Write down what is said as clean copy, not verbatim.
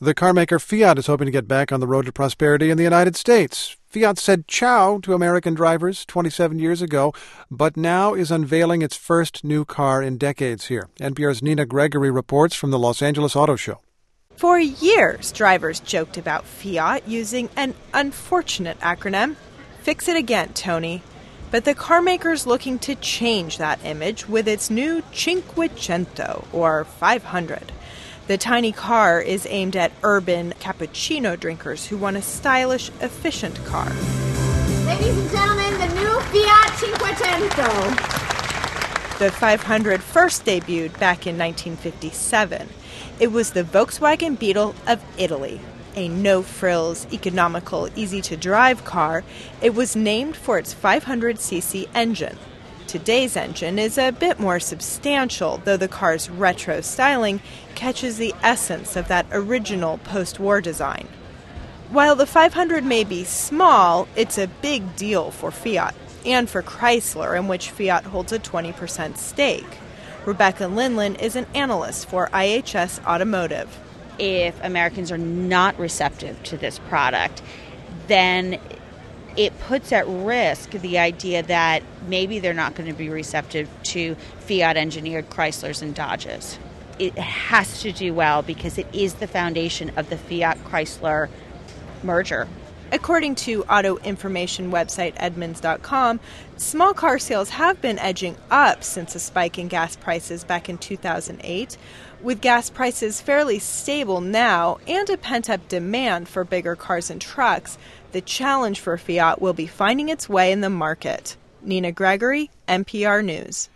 The carmaker Fiat is hoping to get back on the road to prosperity in the United States. Fiat said ciao to American drivers 27 years ago, but now is unveiling its first new car in decades here. NPR's Nina Gregory reports from the Los Angeles Auto Show. For years, drivers joked about Fiat using an unfortunate acronym, Fix It Again, Tony. But the carmaker's looking to change that image with its new Cinquecento, or 500. The tiny car is aimed at urban cappuccino drinkers who want a stylish, efficient car. Ladies and gentlemen, the new Fiat Cinquecento. The 500 first debuted back in 1957. It was the Volkswagen Beetle of Italy, a no-frills, economical, easy-to-drive car. It was named for its 500cc engine. Today's engine is a bit more substantial, though the car's retro styling catches the essence of that original post-war design. While the 500 may be small, it's a big deal for Fiat and for Chrysler, in which Fiat holds a 20% stake. Rebecca Lindland is an analyst for IHS Automotive. If Americans are not receptive to this product, then it puts at risk the idea that maybe they're not going to be receptive to Fiat-engineered Chryslers and Dodges. It has to do well because it is the foundation of the Fiat-Chrysler merger. According to auto information website Edmunds.com, small car sales have been edging up since a spike in gas prices back in 2008. With gas prices fairly stable now and a pent-up demand for bigger cars and trucks, the challenge for Fiat will be finding its way in the market. Nina Gregory, NPR News.